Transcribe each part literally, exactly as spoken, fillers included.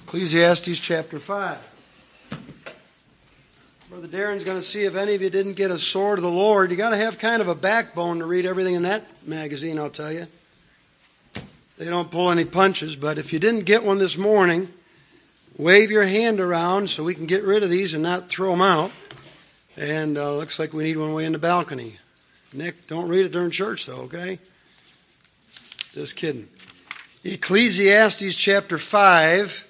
Ecclesiastes chapter five. Brother Darren's going to see if any of you didn't get a sword of the Lord. You got to have kind of a backbone to read everything in that magazine, I'll tell you. They don't pull any punches, but if you didn't get one this morning, wave your hand around so we can get rid of these and not throw them out. And uh, looks like we need one way in the balcony. Nick, don't read it during church, though, okay? Just kidding. Ecclesiastes chapter five.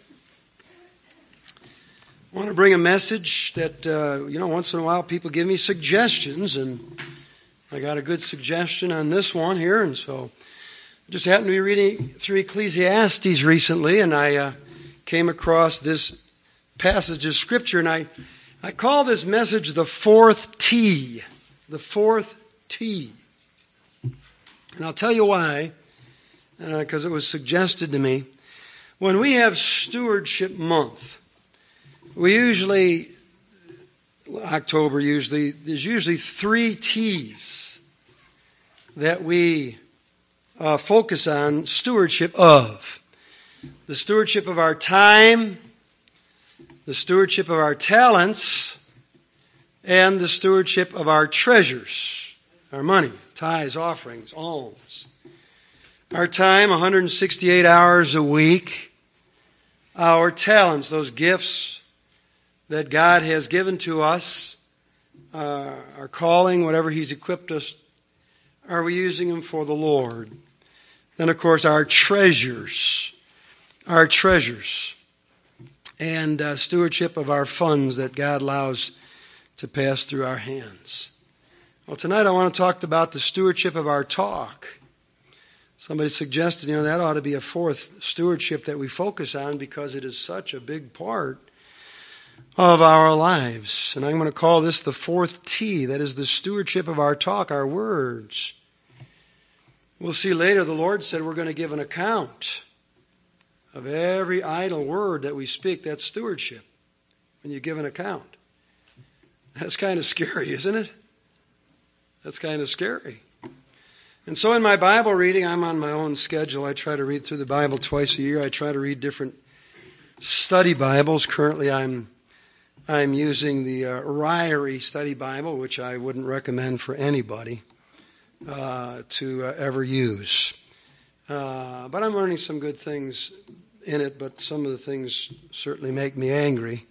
I want to bring a message that, uh, you know, once in a while people give me suggestions, and I got a good suggestion on this one here, and so I just happened to be reading through Ecclesiastes recently, and I uh, came across this passage of Scripture, and I, I call this message the fourth T, the fourth T. And I'll tell you why, because uh, it was suggested to me. When we have Stewardship Month, we usually, October usually, there's usually three T's that we uh, focus on stewardship of. The stewardship of our time, the stewardship of our talents, and the stewardship of our treasures, our money, tithes, offerings, alms. Our time, one hundred sixty-eight hours a week. Our talents, those gifts that God has given to us, uh, our calling, whatever He's equipped us, are we using them for the Lord? Then, of course, our treasures, our treasures, and uh, stewardship of our funds that God allows to pass through our hands. Well, tonight I want to talk about the stewardship of our talk. Somebody suggested, you know, that ought to be a fourth stewardship that we focus on because it is such a big part of our lives. And I'm going to call this the fourth T, that is the stewardship of our talk, our words. We'll see later the Lord said we're going to give an account of every idle word that we speak. That's stewardship, when you give an account. That's kind of scary, isn't it? That's kind of scary. And so in my Bible reading, I'm on my own schedule. I try to read through the Bible twice a year. I try to read different study Bibles. Currently I'm I'm using the uh, Ryrie Study Bible, which I wouldn't recommend for anybody uh, to uh, ever use. Uh, but I'm learning some good things in it, but some of the things certainly make me angry.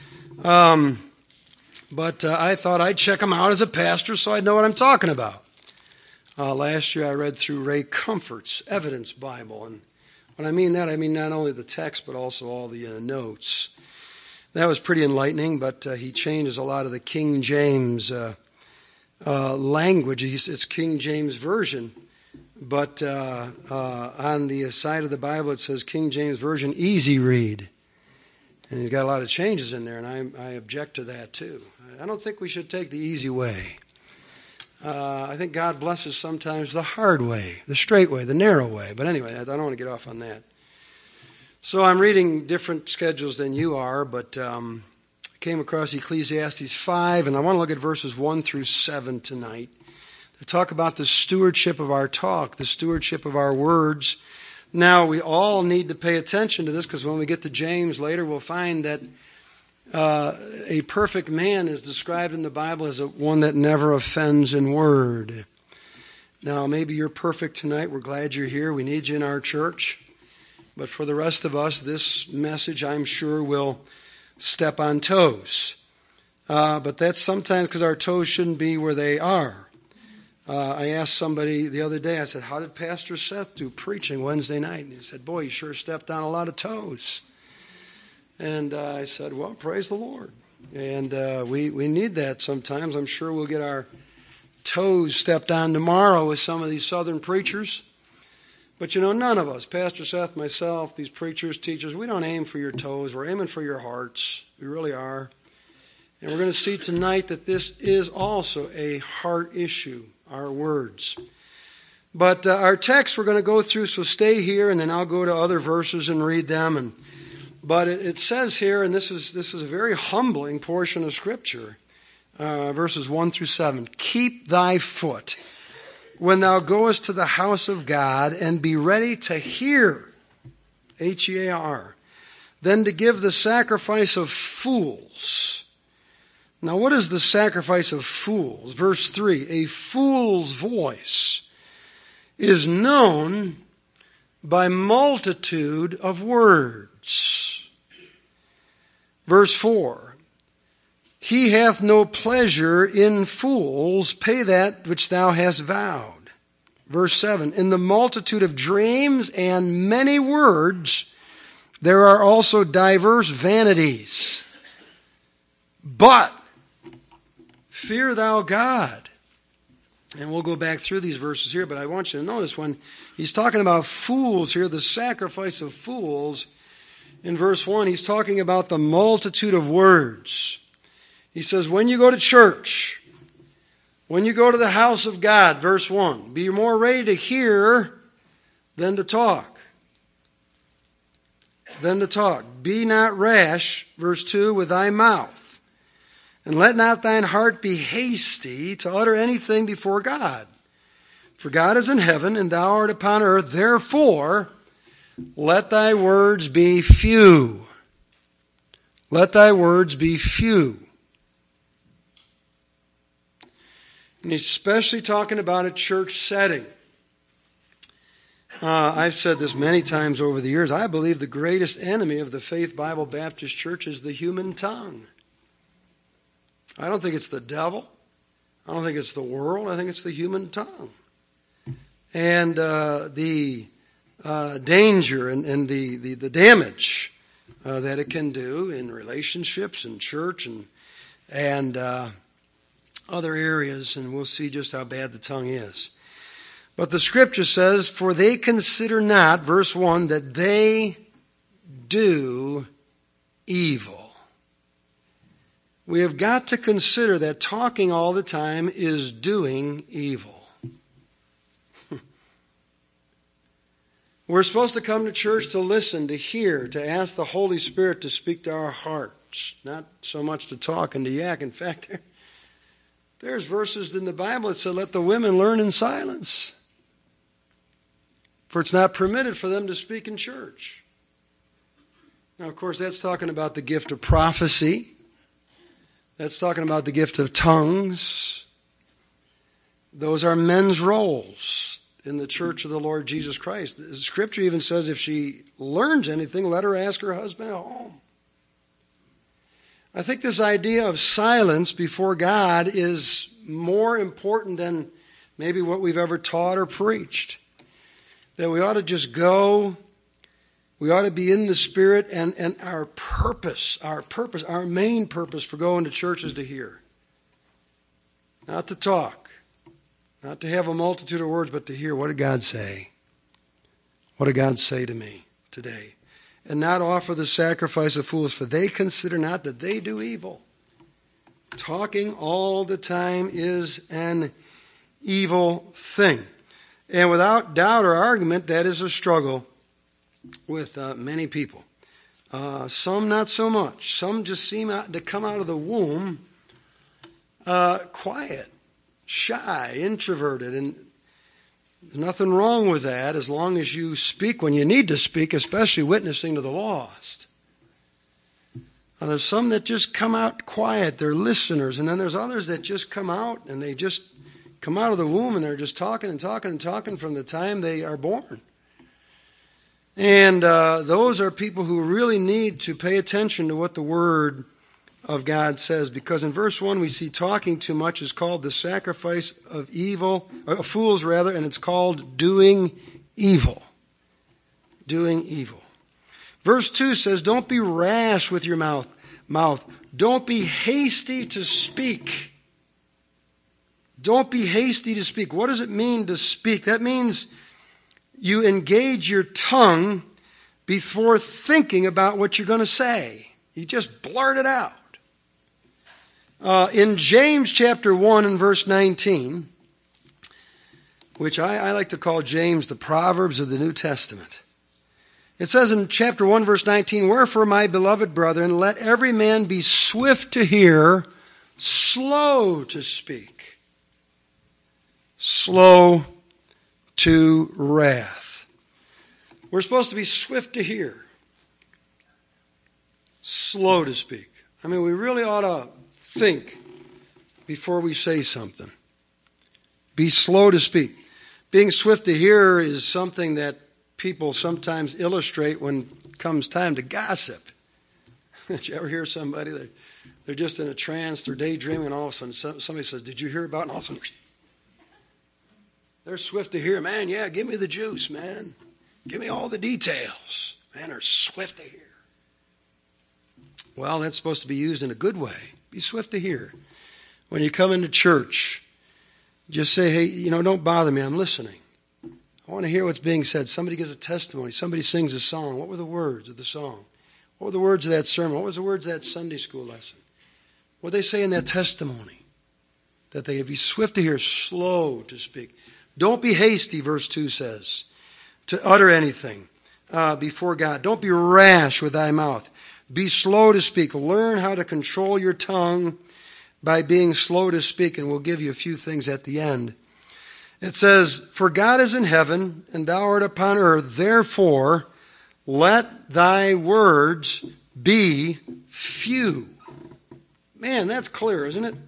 Um, but uh, I thought I'd check them out as a pastor so I'd know what I'm talking about. Uh, last year I read through Ray Comfort's Evidence Bible, and when I mean that, I mean not only the text, but also all the uh, notes. That was pretty enlightening, but uh, he changes a lot of the King James uh, uh, language. He's, it's King James Version, but uh, uh, on the side of the Bible it says King James Version Easy Read. And he's got a lot of changes in there, and I, I object to that too. I don't think we should take the easy way. Uh, I think God blesses sometimes the hard way, the straight way, the narrow way. But anyway, I don't want to get off on that. So I'm reading different schedules than you are, but um, I came across Ecclesiastes five, and I want to look at verses one through seven tonight to talk about the stewardship of our talk, the stewardship of our words. Now, we all need to pay attention to this, because when we get to James later, we'll find that uh, a perfect man is described in the Bible as a, one that never offends in word. Now, maybe you're perfect tonight. We're glad you're here. We need you in our church. But for the rest of us, this message, I'm sure, will step on toes. Uh, but that's sometimes because our toes shouldn't be where they are. Uh, I asked somebody the other day, I said, how did Pastor Seth do preaching Wednesday night? And he said, boy, he sure stepped on a lot of toes. And uh, I said, well, praise the Lord. And uh, we, we need that sometimes. I'm sure we'll get our toes stepped on tomorrow with some of these southern preachers. But, you know, none of us, Pastor Seth, myself, these preachers, teachers, we don't aim for your toes. We're aiming for your hearts. We really are. And we're going to see tonight that this is also a heart issue, our words. But uh, our text we're going to go through, so stay here, and then I'll go to other verses and read them. And But it, it says here, and this is, this is a very humbling portion of Scripture, uh, verses one through seven, keep thy foot when thou goest to the house of God, and be ready to hear, H E A R, than to give the sacrifice of fools. Now, what is the sacrifice of fools? Verse three, a fool's voice is known by multitude of words. Verse four, he hath no pleasure in fools, pay that which thou hast vowed. Verse seven, in the multitude of dreams and many words, there are also diverse vanities. But fear thou God. And we'll go back through these verses here, but I want you to notice when he's talking about fools here, the sacrifice of fools, in verse one, he's talking about the multitude of words. He says, when you go to church, when you go to the house of God, verse one, be more ready to hear than to talk. Than to talk. Be not rash, verse two, with thy mouth. And let not thine heart be hasty to utter anything before God. For God is in heaven, and thou art upon earth. Therefore, let thy words be few. Let thy words be few. And he's especially talking about a church setting. Uh, I've said this many times over the years. I believe the greatest enemy of the Faith Bible Baptist Church is the human tongue. I don't think it's the devil. I don't think it's the world. I think it's the human tongue. And uh, the uh, danger and, and the, the, the damage uh, that it can do in relationships and church and, and uh, other areas. And we'll see just how bad the tongue is. But the scripture says, for they consider not, verse one, that they do evil. We have got to consider that talking all the time is doing evil. We're supposed to come to church to listen, to hear, to ask the Holy Spirit to speak to our hearts, not so much to talk and to yak. In fact, there, there's verses in the Bible that say, let the women learn in silence. For it's not permitted for them to speak in church. Now, of course, that's talking about the gift of prophecy. That's talking about the gift of tongues. Those are men's roles in the church of the Lord Jesus Christ. The scripture even says if she learns anything, let her ask her husband at home. I think this idea of silence before God is more important than maybe what we've ever taught or preached. That we ought to just go, we ought to be in the Spirit, and, and our purpose, our purpose, our main purpose for going to church is to hear. Not to talk, not to have a multitude of words, but to hear. What did God say? What did God say to me today? And not offer the sacrifice of fools, for they consider not that they do evil. Talking all the time is an evil thing. And without doubt or argument, that is a struggle with uh, many people. Uh, some not so much. Some just seem out to come out of the womb uh, quiet, shy, introverted. And there's nothing wrong with that as long as you speak when you need to speak, especially witnessing to the lost. Uh, there's some that just come out quiet. They're listeners. And then there's others that just come out and they just come out of the womb and they're just talking and talking and talking from the time they are born. And uh, those are people who really need to pay attention to what the Word of God says. Because in verse one we see talking too much is called the sacrifice of evil, or fools rather, and it's called doing evil. Doing evil. Verse two says, don't be rash with your mouth. mouth. Don't be hasty to speak. Don't be hasty to speak. What does it mean to speak? That means you engage your tongue before thinking about what you're going to say. You just blurt it out. Uh, in James chapter one and verse nineteen, which I, I like to call James the Proverbs of the New Testament. It says in chapter one verse nineteen, wherefore, my beloved brethren, let every man be swift to hear, slow to speak, slow to wrath. We're supposed to be swift to hear. slow to speak. I mean, we really ought to think before we say something. Be slow to speak. Being swift to hear is something that people sometimes illustrate when it comes time to gossip. Did you ever hear somebody, they're, they're just in a trance, they're daydreaming, and all of a sudden somebody says, did you hear about it? And all of a sudden, they're swift to hear. Man, yeah, give me the juice, man. Give me all the details. Man, they're swift to hear. Well, that's supposed to be used in a good way. Be swift to hear. When you come into church, just say, hey, you know, don't bother me. I'm listening. I want to hear what's being said. Somebody gives a testimony. Somebody sings a song. What were the words of the song? What were the words of that sermon? What was the words of that Sunday school lesson? What did they say in that testimony? That they be swift to hear, slow to speak. Don't be hasty, verse two says, to utter anything uh, before God. Don't be rash with thy mouth. Be slow to speak. Learn how to control your tongue by being slow to speak, and we'll give you a few things at the end. It says, for God is in heaven, and thou art upon earth. Therefore, let thy words be few. Man, that's clear, isn't it?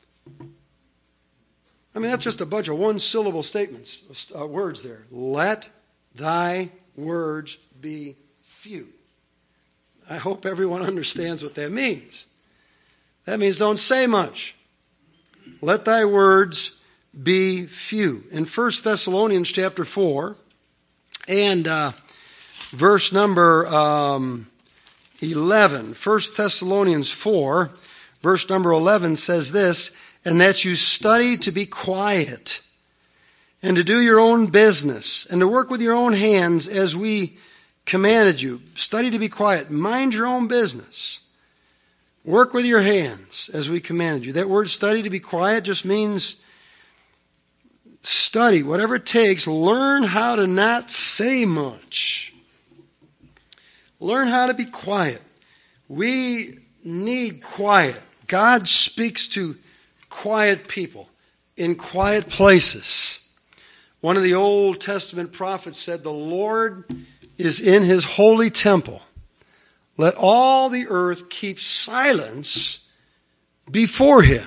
I mean, that's just a bunch of one-syllable statements, uh, words there. Let thy words be few. I hope everyone understands what that means. That means don't say much. Let thy words be few. In First Thessalonians chapter four and uh, verse number um, eleven, First Thessalonians four, verse number eleven says this, and that you study to be quiet and to do your own business and to work with your own hands as we commanded you. Study to be quiet. Mind your own business. Work with your hands as we commanded you. That word study to be quiet just means study, whatever it takes. Learn how to not say much. Learn how to be quiet. We need quiet. God speaks to quiet people in quiet places. One of the Old Testament prophets said, the Lord is in his holy temple. Let all the earth keep silence before him.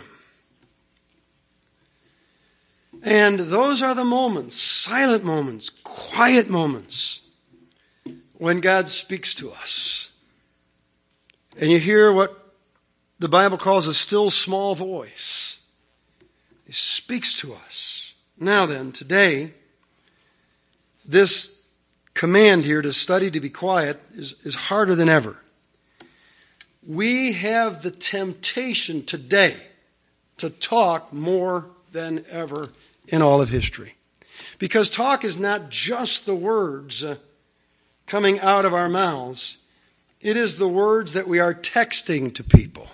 And those are the moments, silent moments, quiet moments, when God speaks to us. And you hear what the Bible calls a still small voice. He speaks to us. Now then, today, this command here to study to be quiet is, is harder than ever. We have the temptation today to talk more than ever in all of history. Because talk is not just the words uh, coming out of our mouths. It is the words that we are texting to people.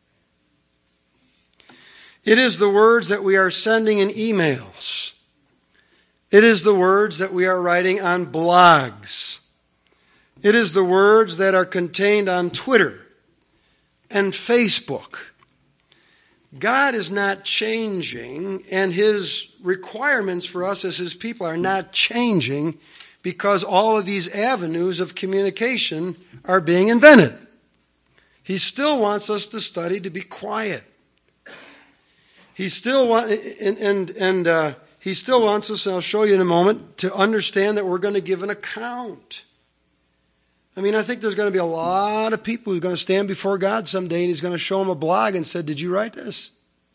It is the words that we are sending in emails. It is the words that we are writing on blogs. It is the words that are contained on Twitter and Facebook. God is not changing, and his requirements for us as his people are not changing because all of these avenues of communication are being invented. He still wants us to study to be quiet. He still want, and and, and uh, he still wants us, and I'll show you in a moment, to understand that we're going to give an account. I mean, I think there's going to be a lot of people who are going to stand before God someday, and he's going to show them a blog and say, did you write this?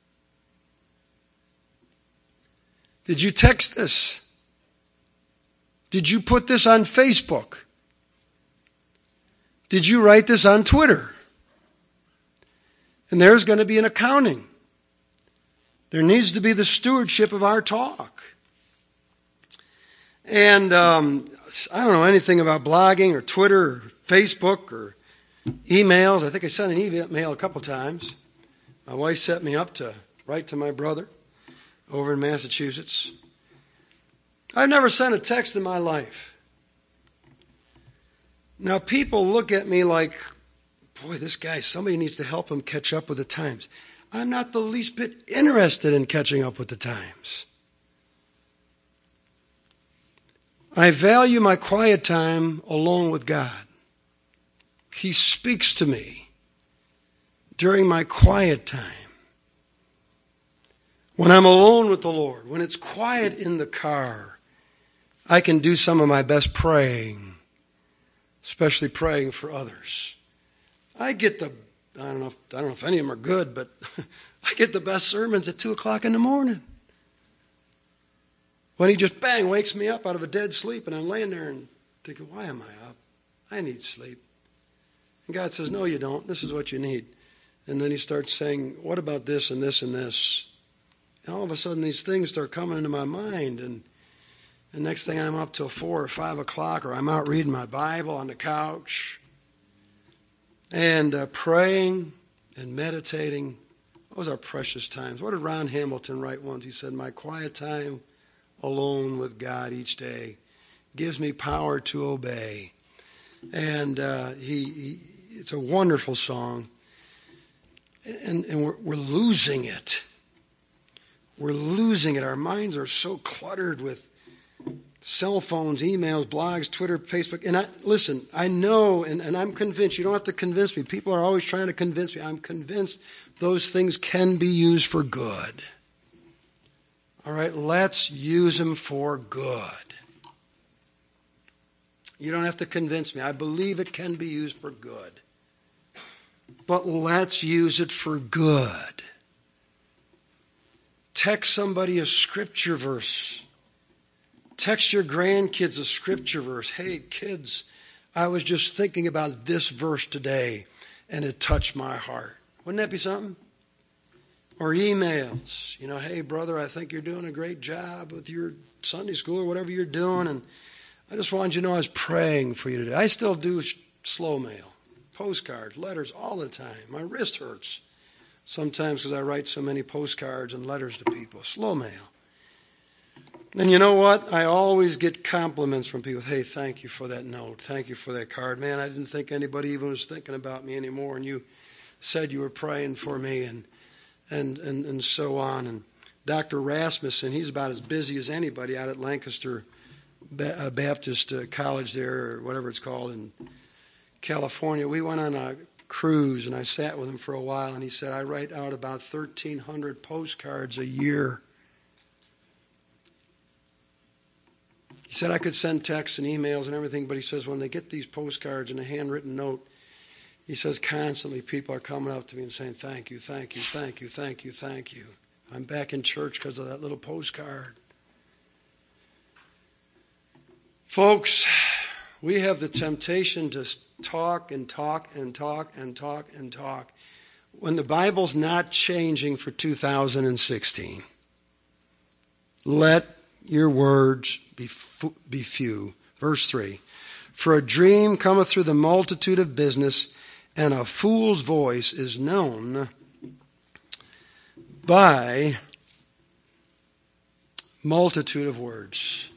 Did you text this? Did you put this on Facebook? Did you write this on Twitter? And there's going to be an accounting. There needs to be the stewardship of our talk. And um, I don't know anything about blogging or Twitter or Facebook or emails. I think I sent an email a couple times. My wife set me up to write to my brother over in Massachusetts. I've never sent a text in my life. Now people look at me like, boy, this guy, somebody needs to help him catch up with the times. I'm not the least bit interested in catching up with the times. I value my quiet time alone with God. He speaks to me during my quiet time, when I'm alone with the Lord, when it's quiet in the car, I can do some of my best praying, especially praying for others. I get the, I don't know if, I don't know if any of them are good, but I get the best sermons at two o'clock in the morning. When he just, bang, wakes me up out of a dead sleep, and I'm laying there and thinking, why am I up? I need sleep. And God says, no, you don't. This is what you need. And then he starts saying, what about this and this and this? And all of a sudden, these things start coming into my mind, and the next thing I'm up till four or five o'clock, or I'm out reading my Bible on the couch, and uh, praying and meditating. Those are precious times. What did Ron Hamilton write once? He said, my quiet time alone with God each day gives me power to obey. And uh, he, he, it's a wonderful song, and, and we're, we're losing it. We're losing it. Our minds are so cluttered with cell phones, emails, blogs, Twitter, Facebook. And I, listen, I know, and, and I'm convinced, you don't have to convince me. People are always trying to convince me. I'm convinced those things can be used for good. All right, let's use them for good. You don't have to convince me. I believe it can be used for good. But let's use it for good. Text somebody a scripture verse. Text your grandkids a scripture verse. Hey, kids, I was just thinking about this verse today, and it touched my heart. Wouldn't that be something? Or emails. You know, hey, brother, I think you're doing a great job with your Sunday school or whatever you're doing, and I just wanted you to know I was praying for you today. I still do slow mail, postcards, letters all the time. My wrist hurts sometimes because I write so many postcards and letters to people. Slow mail. And you know what? I always get compliments from people. Hey, thank you for that note. Thank you for that card. Man, I didn't think anybody even was thinking about me anymore. And you said you were praying for me and and and, and so on. And Doctor Rasmussen, he's about as busy as anybody out at Lancaster Baptist College there, or whatever it's called, in California. We went on a cruise, and I sat with him for a while, and he said, I write out about thirteen hundred postcards a year. He said I could send texts and emails and everything, but he says when they get these postcards and a handwritten note, he says constantly people are coming up to me and saying, thank you, thank you, thank you, thank you, thank you. I'm back in church because of that little postcard. Folks, we have the temptation to talk and talk and talk and talk and talk when the Bible's not changing for two thousand sixteen. Let your words be, f- be few. Verse three. For a dream cometh through the multitude of business, and a fool's voice is known by multitude of words.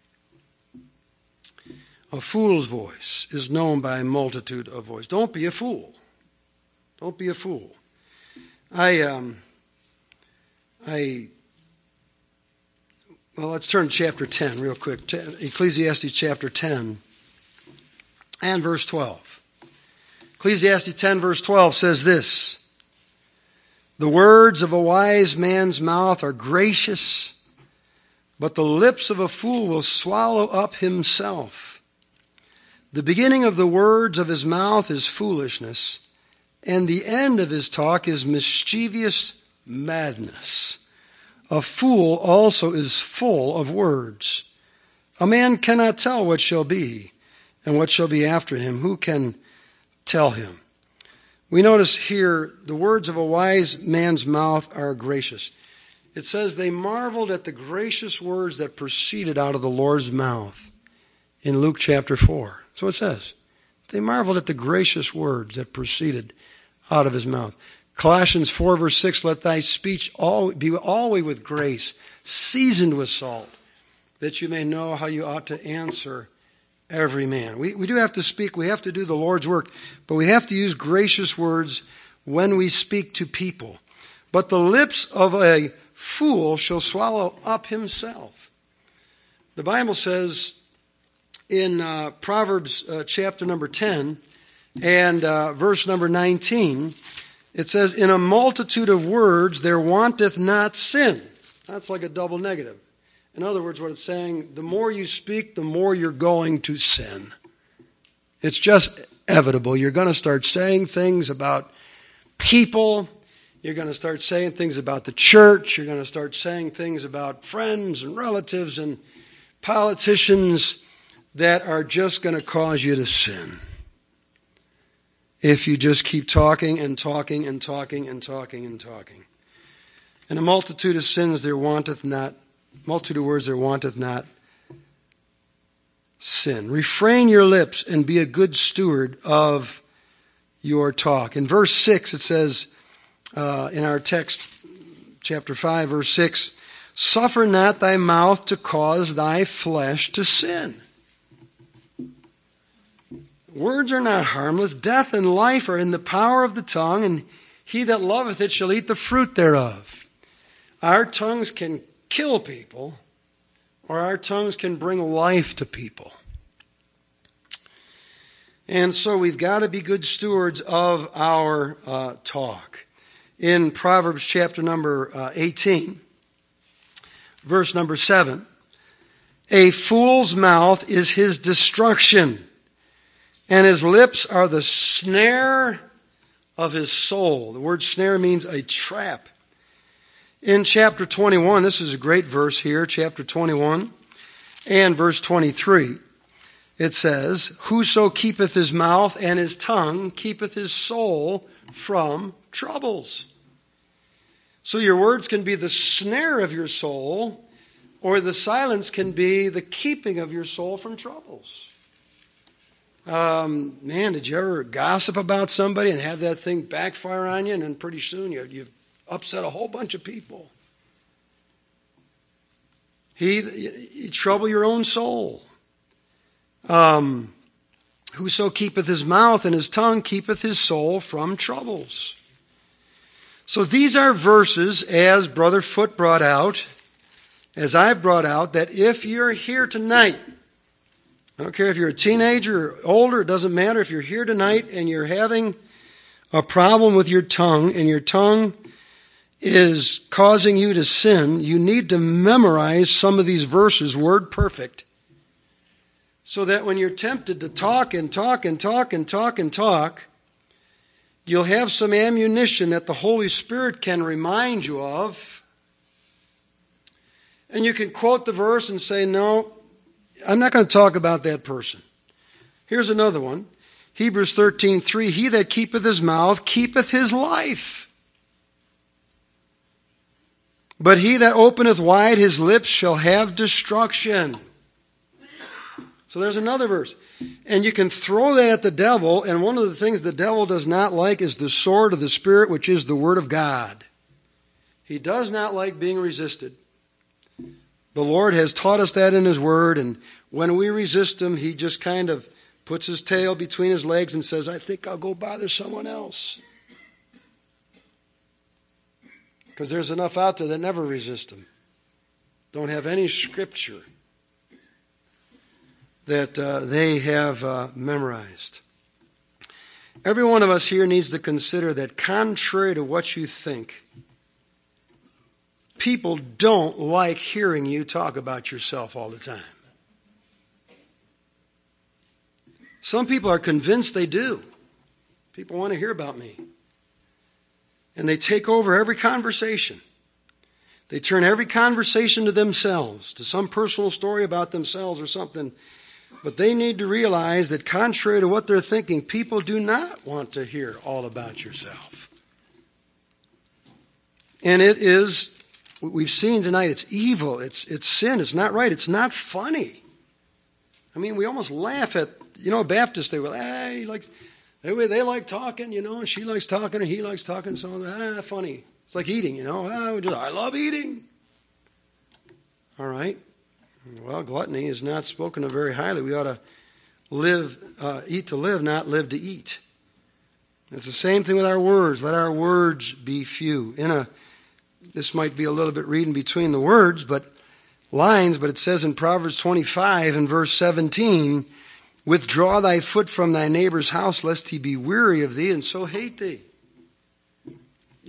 A fool's voice is known by a multitude of voices. Don't be a fool. Don't be a fool. I, um, I, well, let's turn to chapter ten real quick. Ecclesiastes chapter ten and verse twelve. Ecclesiastes ten verse twelve says this: the words of a wise man's mouth are gracious, but the lips of a fool will swallow up himself. The beginning of the words of his mouth is foolishness, and the end of his talk is mischievous madness. A fool also is full of words. A man cannot tell what shall be, and what shall be after him. Who can tell him? We notice here the words of a wise man's mouth are gracious. It says they marveled at the gracious words that proceeded out of the Lord's mouth in Luke chapter four. That's what it says. They marveled at the gracious words that proceeded out of his mouth. Colossians four verse six, let thy speech all, be always with grace, seasoned with salt, that you may know how you ought to answer every man. We, we do have to speak, we have to do the Lord's work, but we have to use gracious words when we speak to people. But the lips of a fool shall swallow up himself. The Bible says in uh, Proverbs uh, chapter number ten and uh, verse number nineteen, It says, in a multitude of words there wanteth not sin. That's like a double negative. In other words, what it's saying, the more you speak, the more you're going to sin. It's just inevitable. You're going to start saying things about people. You're going to start saying things about the church. You're going to start saying things about friends and relatives and politicians that are just going to cause you to sin. If you just keep talking and talking and talking and talking and talking. In a multitude of sins there wanteth not, multitude of words there wanteth not sin. Refrain your lips and be a good steward of your talk. In verse six it says, uh, in our text, chapter five, verse six, suffer not thy mouth to cause thy flesh to sin. Words are not harmless. Death and life are in the power of the tongue, and he that loveth it shall eat the fruit thereof. Our tongues can kill people, or our tongues can bring life to people. And so we've got to be good stewards of our uh, talk. In Proverbs chapter number uh, eighteen, verse number seven, a fool's mouth is his destruction, and his lips are the snare of his soul. The word snare means a trap. In chapter twenty-one, this is a great verse here, chapter twenty-one and verse twenty-three. It says, whoso keepeth his mouth and his tongue keepeth his soul from troubles. So your words can be the snare of your soul, or the silence can be the keeping of your soul from troubles. Um, man, did you ever gossip about somebody and have that thing backfire on you, and then pretty soon you, you've upset a whole bunch of people? He, you trouble your own soul. Um, whoso keepeth his mouth and his tongue keepeth his soul from troubles. So these are verses, as Brother Foote brought out, as I brought out, that if you're here tonight, I don't care if you're a teenager or older, it doesn't matter. If you're here tonight and you're having a problem with your tongue, and your tongue is causing you to sin, you need to memorize some of these verses, word perfect, so that when you're tempted to talk and talk and talk and talk and talk, you'll have some ammunition that the Holy Spirit can remind you of. And you can quote the verse and say, no, I'm not going to talk about that person. Here's another one. Hebrews thirteen three, he that keepeth his mouth keepeth his life. But he that openeth wide his lips shall have destruction. So there's another verse. And you can throw that at the devil, and one of the things the devil does not like is the sword of the Spirit, which is the Word of God. He does not like being resisted. The Lord has taught us that in His Word, and when we resist Him, He just kind of puts His tail between His legs and says, I think I'll go bother someone else. Because there's enough out there that never resist Him. Don't have any scripture that uh, they have uh, memorized. Every one of us here needs to consider that contrary to what you think, people don't like hearing you talk about yourself all the time. Some people are convinced they do. People want to hear about me. And they take over every conversation. They turn every conversation to themselves, to some personal story about themselves or something. But they need to realize that contrary to what they're thinking, people do not want to hear all about yourself. And it is, we've seen tonight, it's evil, it's it's sin, it's not right, it's not funny. I mean, we almost laugh at, you know, Baptists, they go, ah, he likes, they, they like talking, you know, and she likes talking, and he likes talking, so, ah, funny. It's like eating, you know, ah, we just, I love eating. All right. Well, gluttony is not spoken of very highly. We ought to live, uh, eat to live, not live to eat. It's the same thing with our words. Let our words be few. In a, this might be a little bit reading between the words, but lines, but it says in Proverbs twenty-five and verse seventeen, withdraw thy foot from thy neighbor's house, lest he be weary of thee, and so hate thee.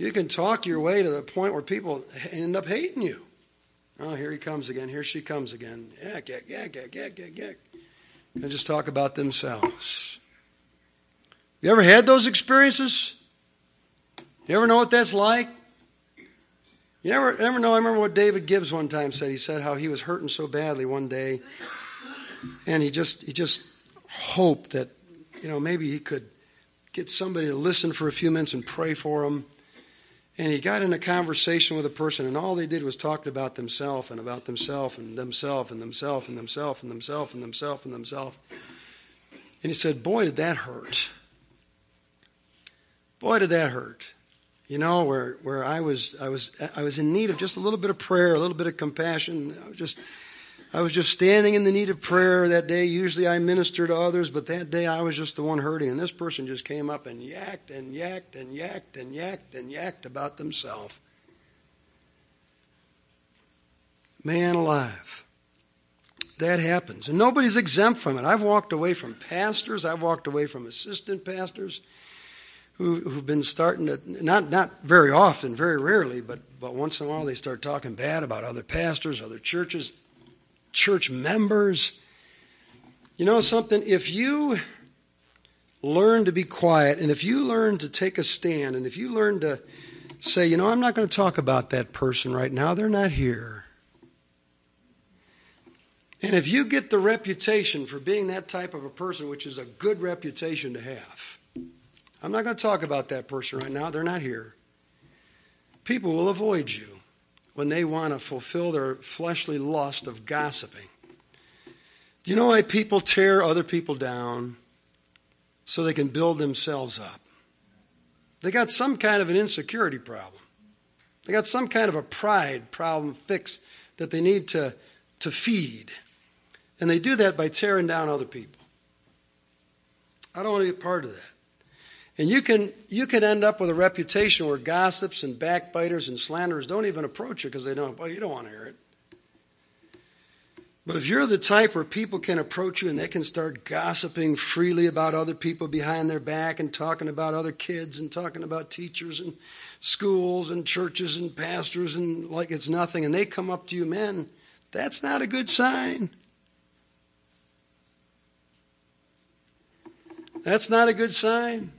You can talk your way to the point where people end up hating you. Oh, here he comes again. Here she comes again. Yak, yak, yak, yak, yak, yak, yak. And just talk about themselves. You ever had those experiences? You ever know what that's like? You ever, ever know? I remember what David Gibbs one time said. He said how he was hurting so badly one day, and he just he just hoped that, you know, maybe he could get somebody to listen for a few minutes and pray for him. And he got in a conversation with a person, and all they did was talk about themselves and about themselves and themselves and themselves and themselves and themselves and themselves and themselves. And he said, boy, did that hurt. Boy, did that hurt. You know, where where I was I was I was in need of just a little bit of prayer, a little bit of compassion. I was just I was just standing in the need of prayer that day. Usually I minister to others, but that day I was just the one hurting. And this person just came up and yacked and yacked and yacked and yacked and yacked about themselves. Man alive. That happens. And nobody's exempt from it. I've walked away from pastors. I've walked away from assistant pastors who, who've been starting to, not, not very often, very rarely, but, but once in a while they start talking bad about other pastors, other churches, church members. You know something? If you learn to be quiet, and if you learn to take a stand, and if you learn to say, you know, I'm not going to talk about that person right now, they're not here. And if you get the reputation for being that type of a person, which is a good reputation to have, I'm not going to talk about that person right now, they're not here. People will avoid you when they want to fulfill their fleshly lust of gossiping. Do you know why people tear other people down? So they can build themselves up. They got some kind of an insecurity problem. They got some kind of a pride problem fixed that they need to, to feed. And they do that by tearing down other people. I don't want to be a part of that. And you can you can end up with a reputation where gossips and backbiters and slanderers don't even approach you because they don't, well, you don't want to hear it. But if you're the type where people can approach you and they can start gossiping freely about other people behind their back and talking about other kids and talking about teachers and schools and churches and pastors and like it's nothing, and they come up to you, man, that's not a good sign. That's not a good sign.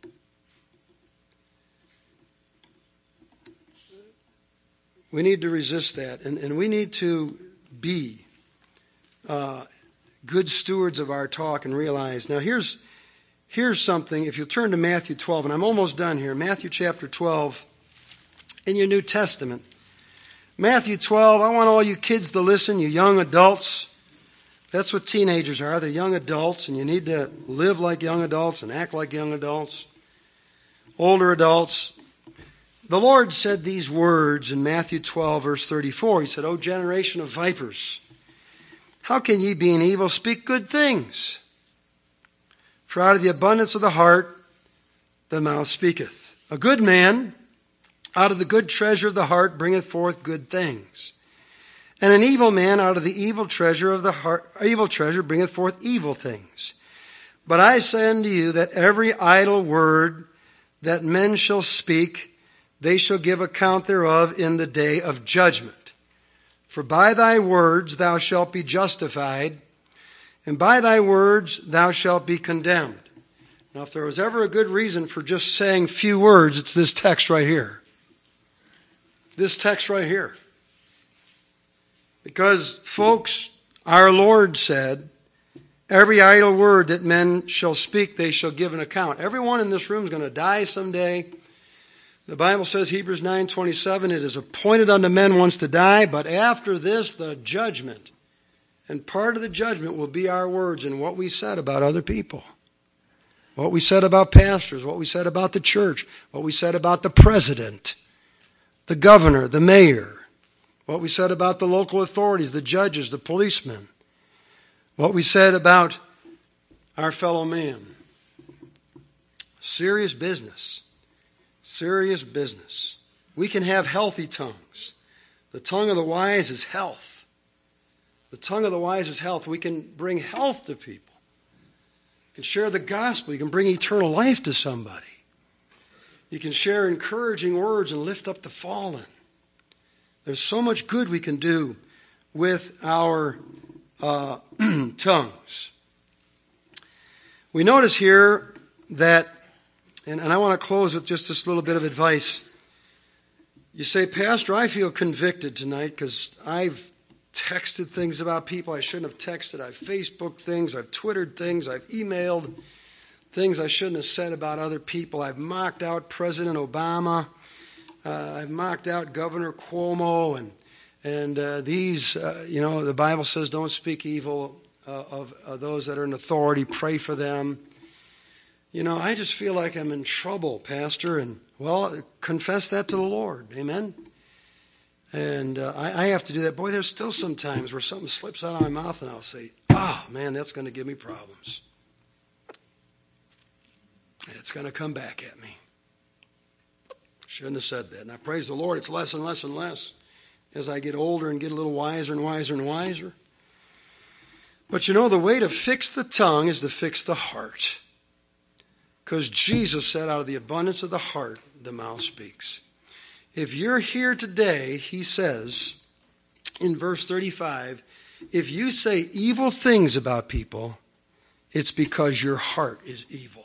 We need to resist that, and, and we need to be uh, good stewards of our talk and realize. Now, here's here's something. If you'll turn to Matthew twelve, and I'm almost done here. Matthew chapter twelve in your New Testament. Matthew twelve, I want all you kids to listen, you young adults. That's what teenagers are. They're young adults, and you need to live like young adults and act like young adults. Older adults. The Lord said these words in Matthew twelve, verse thirty-four. He said, O generation of vipers, how can ye, being evil, speak good things? For out of the abundance of the heart the mouth speaketh. A good man out of the good treasure of the heart bringeth forth good things. And an evil man out of the evil treasure of the heart, evil treasure bringeth forth evil things. But I say unto you that every idle word that men shall speak, they shall give account thereof in the day of judgment. For by thy words thou shalt be justified, and by thy words thou shalt be condemned. Now, if there was ever a good reason for just saying few words, it's this text right here. This text right here. Because, folks, our Lord said, every idle word that men shall speak, they shall give an account. Everyone in this room is going to die someday. The Bible says, Hebrews nine twenty-seven, it is appointed unto men once to die, but after this, the judgment. And part of the judgment will be our words and what we said about other people. What we said about pastors, what we said about the church, what we said about the president, the governor, the mayor, what we said about the local authorities, the judges, the policemen, what we said about our fellow man. Serious business. Serious business. We can have healthy tongues. The tongue of the wise is health. The tongue of the wise is health. We can bring health to people. We can share the gospel. You can bring eternal life to somebody. You can share encouraging words and lift up the fallen. There's so much good we can do with our uh, tongues. We notice here that, and, and I want to close with just this little bit of advice. You say, Pastor, I feel convicted tonight because I've texted things about people I shouldn't have texted. I've Facebooked things. I've Twittered things. I've emailed things I shouldn't have said about other people. I've mocked out President Obama. Uh, I've mocked out Governor Cuomo. And, and uh, these, uh, you know, the Bible says don't speak evil uh, of uh, those that are in authority. Pray for them. You know, I just feel like I'm in trouble, Pastor, and, well, confess that to the Lord. Amen? And uh, I, I have to do that. Boy, there's still some times where something slips out of my mouth and I'll say, oh, man, that's going to give me problems. It's going to come back at me. Shouldn't have said that. And I praise the Lord, it's less and less and less as I get older and get a little wiser and wiser and wiser. But you know, the way to fix the tongue is to fix the heart. Because Jesus said, out of the abundance of the heart, the mouth speaks. If you're here today, he says in verse thirty-five, if you say evil things about people, it's because your heart is evil.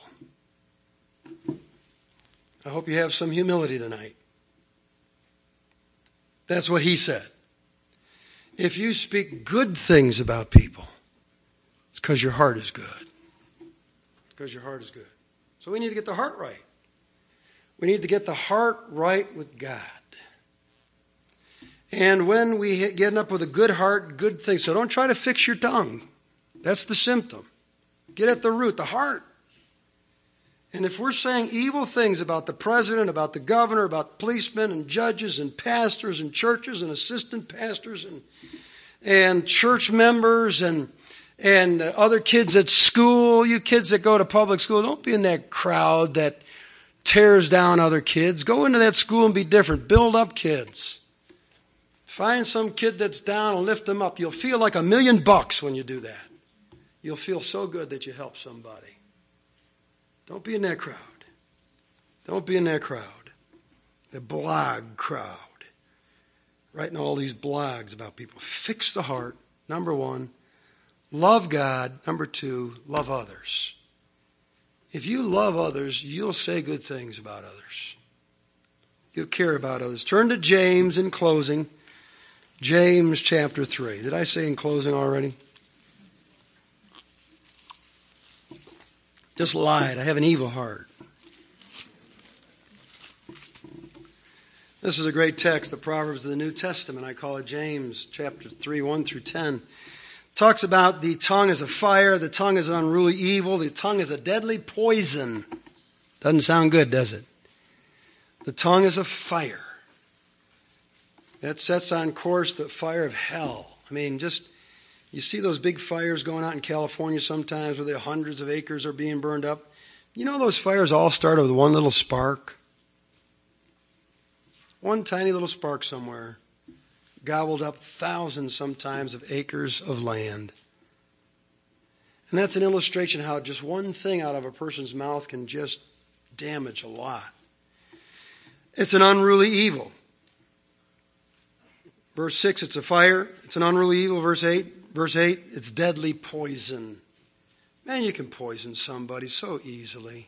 I hope you have some humility tonight. That's what he said. If you speak good things about people, it's because your heart is good. It's because your heart is good. So we need to get the heart right. We need to get the heart right with God. And when we get up with a good heart, good things. So don't try to fix your tongue. That's the symptom. Get at the root, the heart. And if we're saying evil things about the president, about the governor, about policemen and judges and pastors and churches and assistant pastors and and church members and and other kids at school, you kids that go to public school, don't be in that crowd that tears down other kids. Go into that school and be different. Build up kids. Find some kid that's down and lift them up. You'll feel like a million bucks when you do that. You'll feel so good that you help somebody. Don't be in that crowd. Don't be in that crowd. The blog crowd. Writing all these blogs about people. Fix the heart, number one. Love God, number two. Love others. If you love others, you'll say good things about others. You'll care about others. Turn to James in closing. James chapter three. Did I say in closing already? Just lied. I have an evil heart. This is a great text, the Proverbs of the New Testament. I call it James chapter three, one through ten. Talks about the tongue as a fire, the tongue is an unruly evil, the tongue is a deadly poison. Doesn't sound good, does it? The tongue is a fire. That sets on course the fire of hell. I mean, just, you see those big fires going out in California sometimes where the hundreds of acres are being burned up. You know those fires all started with one little spark? One tiny little spark somewhere. Gobbled up thousands sometimes of acres of land. And that's an illustration how just one thing out of a person's mouth can just damage a lot. It's an unruly evil. Verse six, it's a fire. It's an unruly evil. Verse eight, verse eight, it's deadly poison. Man, you can poison somebody so easily.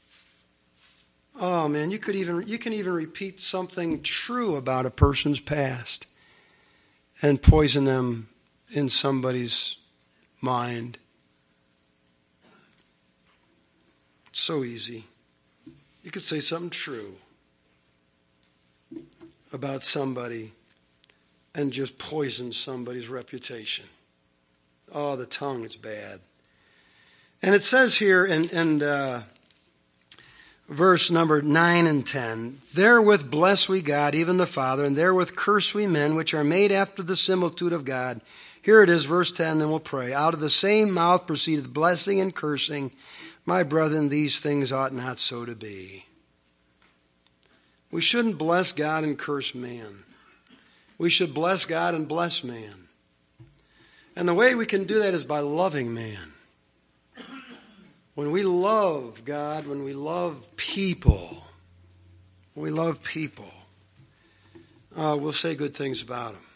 Oh man, you could even you can even repeat something true about a person's past and poison them in somebody's mind. It's so easy. You could say something true about somebody and just poison somebody's reputation. Oh, the tongue is bad. And it says here in, in uh, verse number nine and ten, therewith bless we God, even the Father, and therewith curse we men, which are made after the similitude of God. Here it is, verse ten, then we'll pray. Out of the same mouth proceedeth blessing and cursing. My brethren, these things ought not so to be. We shouldn't bless God and curse man. We should bless God and bless man. And the way we can do that is by loving man. When we love God, when we love people, when we love people, uh, we'll say good things about them.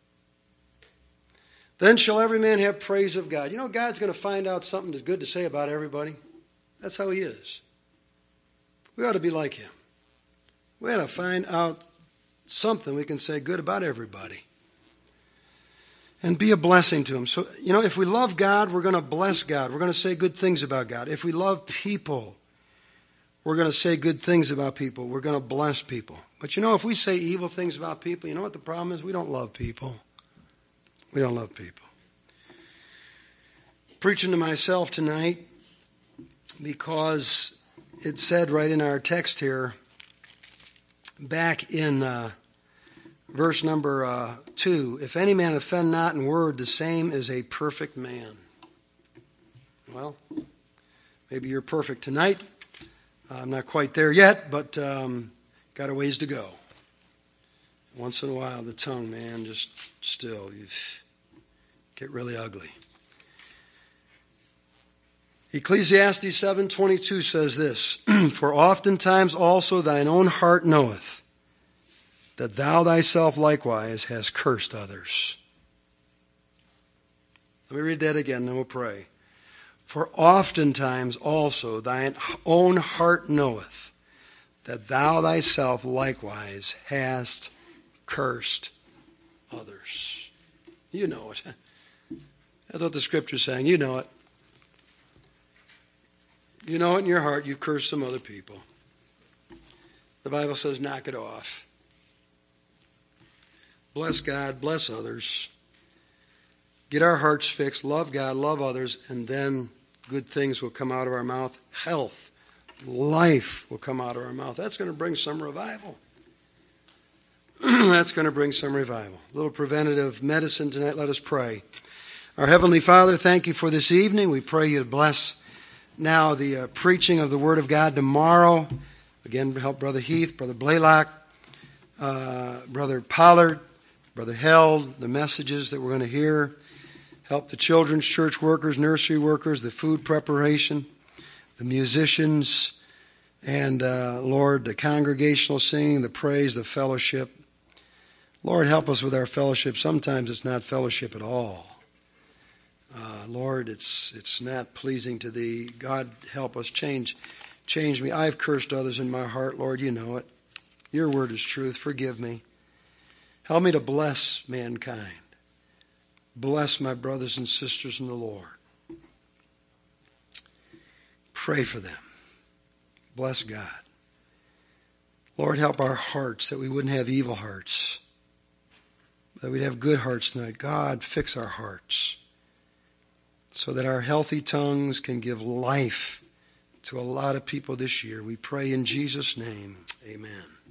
Then shall every man have praise of God. You know, God's going to find out something that's good to say about everybody. That's how he is. We ought to be like him. We ought to find out something we can say good about everybody. And be a blessing to him. So, you know, if we love God, we're going to bless God. We're going to say good things about God. If we love people, we're going to say good things about people. We're going to bless people. But you know, if we say evil things about people, you know what the problem is? We don't love people. We don't love people. Preaching to myself tonight because it said right in our text here, back in uh, verse number uh, two, if any man offend not in word, the same is a perfect man. Well, maybe you're perfect tonight. I'm not quite there yet, but um, got a ways to go. Once in a while, the tongue, man, just still, you get really ugly. Ecclesiastes seven twenty-two says this, for oftentimes also thine own heart knoweth that thou thyself likewise hast cursed others. Let me read that again, then we'll pray. For oftentimes also thine own heart knoweth that thou thyself likewise hast cursed others. You know it. That's what the Scripture's saying. You know it. You know it in your heart. You've cursed some other people. The Bible says knock it off. Bless God, bless others. Get our hearts fixed, love God, love others, and then good things will come out of our mouth. Health, life will come out of our mouth. That's going to bring some revival. That's going to bring some revival. A little preventative medicine tonight. Let us pray. Our Heavenly Father, thank you for this evening. We pray you to bless now the uh, preaching of the Word of God tomorrow. Again, help Brother Heath, Brother Blaylock, uh, Brother Pollard, Brother Held, the messages that we're going to hear. Help the children's church workers, nursery workers, the food preparation, the musicians, and, uh, Lord, the congregational singing, the praise, the fellowship. Lord, help us with our fellowship. Sometimes it's not fellowship at all. Uh, Lord, it's it's not pleasing to Thee. God, help us. Change, change me. I've cursed others in my heart, Lord. You know it. Your word is truth. Forgive me. Help me to bless mankind. Bless my brothers and sisters in the Lord. Pray for them. Bless God. Lord, help our hearts that we wouldn't have evil hearts, that we'd have good hearts tonight. God, fix our hearts so that our healthy tongues can give life to a lot of people this year. We pray in Jesus' name. Amen.